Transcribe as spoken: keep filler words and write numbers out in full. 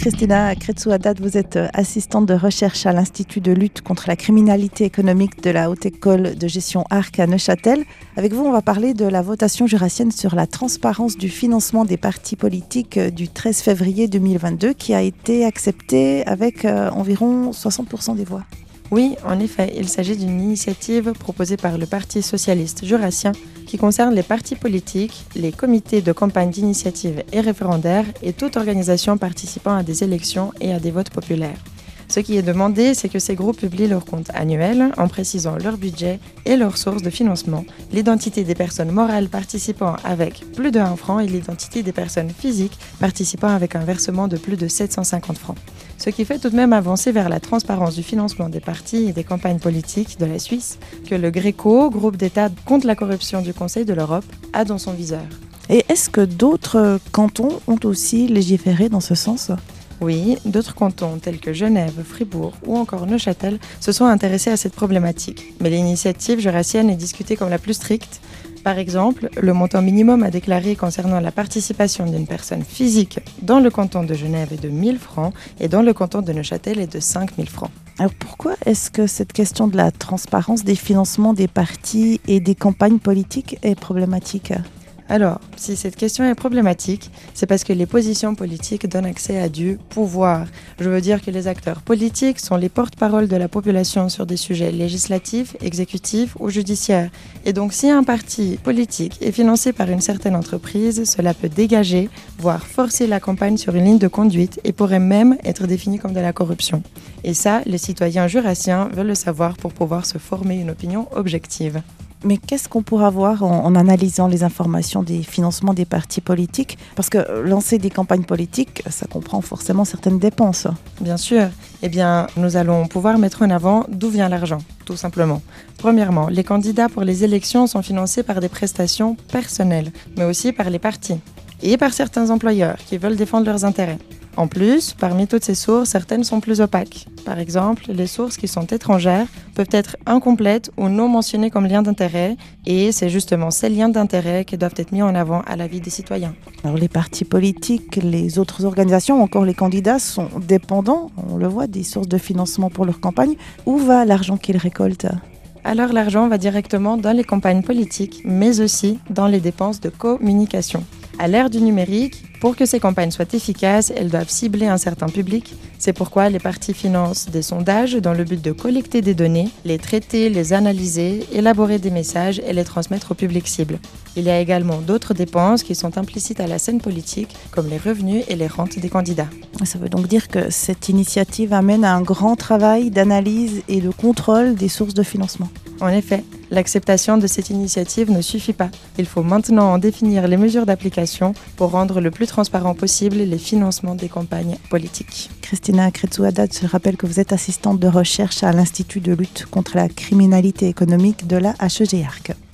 Christina Kretsou-Haddad, vous êtes assistante de recherche à l'Institut de lutte contre la criminalité économique de la Haute École de gestion Arc à Neuchâtel. Avec vous, on va parler de la votation jurassienne sur la transparence du financement des partis politiques du treize février deux mille vingt-deux qui a été acceptée avec euh, environ soixante pour cent des voix. Oui, en effet, il s'agit d'une initiative proposée par le Parti socialiste jurassien qui concerne les partis politiques, les comités de campagne d'initiative et référendaires et toute organisation participant à des élections et à des votes populaires. Ce qui est demandé, c'est que ces groupes publient leurs comptes annuels en précisant leur budget et leurs sources de financement, l'identité des personnes morales participant avec plus de un franc et l'identité des personnes physiques participant avec un versement de plus de sept cent cinquante francs. Ce qui fait tout de même avancer vers la transparence du financement des partis et des campagnes politiques de la Suisse que le Gréco, groupe d'État contre la corruption du Conseil de l'Europe, a dans son viseur. Et est-ce que d'autres cantons ont aussi légiféré dans ce sens ? Oui, d'autres cantons tels que Genève, Fribourg ou encore Neuchâtel se sont intéressés à cette problématique. Mais l'initiative jurassienne est discutée comme la plus stricte. Par exemple, le montant minimum à déclarer concernant la participation d'une personne physique dans le canton de Genève est de mille francs et dans le canton de Neuchâtel est de cinq mille francs. Alors pourquoi est-ce que cette question de la transparence des financements des partis et des campagnes politiques est problématique ? Alors, si cette question est problématique, c'est parce que les positions politiques donnent accès à du pouvoir. Je veux dire que les acteurs politiques sont les porte-parole de la population sur des sujets législatifs, exécutifs ou judiciaires. Et donc, si un parti politique est financé par une certaine entreprise, cela peut dégager, voire forcer la campagne sur une ligne de conduite et pourrait même être défini comme de la corruption. Et ça, les citoyens jurassiens veulent le savoir pour pouvoir se former une opinion objective. Mais qu'est-ce qu'on pourra voir en, en analysant les informations des financements des partis politiques ? Parce que lancer des campagnes politiques, ça comprend forcément certaines dépenses. Bien sûr. Eh bien, nous allons pouvoir mettre en avant d'où vient l'argent, tout simplement. Premièrement, les candidats pour les élections sont financés par des prestations personnelles, mais aussi par les partis et par certains employeurs qui veulent défendre leurs intérêts. En plus, parmi toutes ces sources, certaines sont plus opaques. Par exemple, les sources qui sont étrangères peuvent être incomplètes ou non mentionnées comme liens d'intérêt, et c'est justement ces liens d'intérêt qui doivent être mis en avant à l'avis des citoyens. Alors les partis politiques, les autres organisations, encore les candidats sont dépendants, on le voit, des sources de financement pour leur campagne. Où va l'argent qu'ils récoltent ? Alors l'argent va directement dans les campagnes politiques, mais aussi dans les dépenses de communication. À l'ère du numérique, pour que ces campagnes soient efficaces, elles doivent cibler un certain public. C'est pourquoi les partis financent des sondages dans le but de collecter des données, les traiter, les analyser, élaborer des messages et les transmettre au public cible. Il y a également d'autres dépenses qui sont implicites à la scène politique, comme les revenus et les rentes des candidats. Ça veut donc dire que cette initiative amène à un grand travail d'analyse et de contrôle des sources de financement. En effet, l'acceptation de cette initiative ne suffit pas. Il faut maintenant en définir les mesures d'application pour rendre le plus transparent possible les financements des campagnes politiques. Christina Kretsou-Haddad, je rappelle que vous êtes assistante de recherche à l'Institut de lutte contre la criminalité économique de la H E G Arc.